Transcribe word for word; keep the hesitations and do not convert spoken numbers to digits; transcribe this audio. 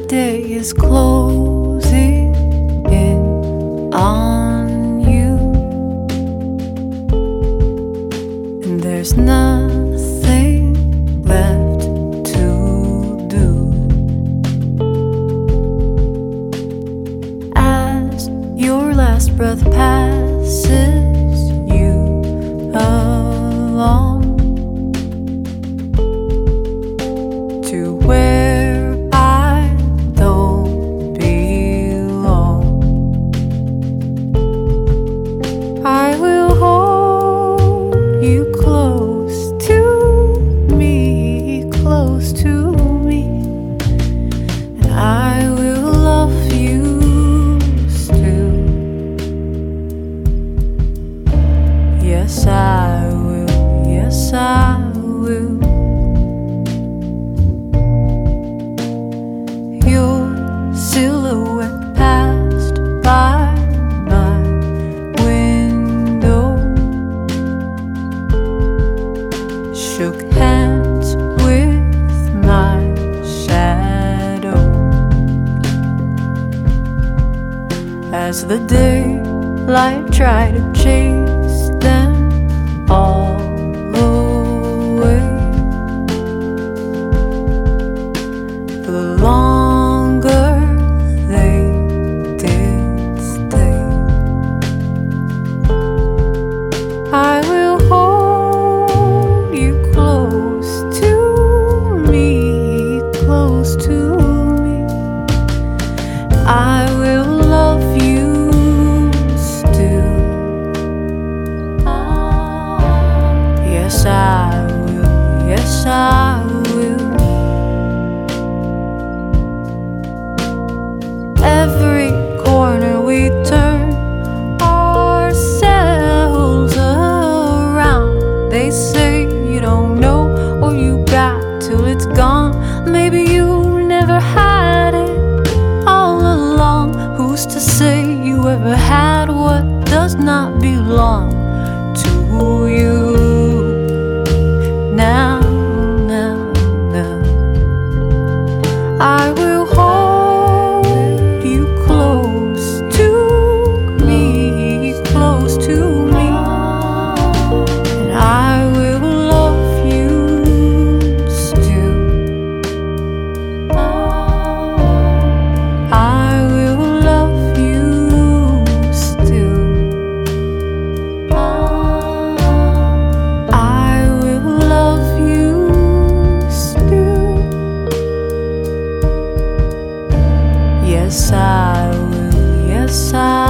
day is closing in on you, and there's nothing left to do. As your last breath passes you along to where I don't belong, I will hold you close to me, close to me, and I will love you still. Yes, I will, yes, I will. Your silhouette passed by my window, shook hands with my shadow. As the daylight tried to chase them all away, for the longer they did stay, I will hold you close to me, close to me. I will love you still. Yes, I will, yes, I will. Every corner we turn ourselves around. They say you don't know what you got till it's gone. Maybe you never had it all along. Who's to say you ever had what does not belong to you? Now, now, now, I will hold you close to me, close to me, and I will love you still. I will love you still. I will love you still. Yes, I will, yes, I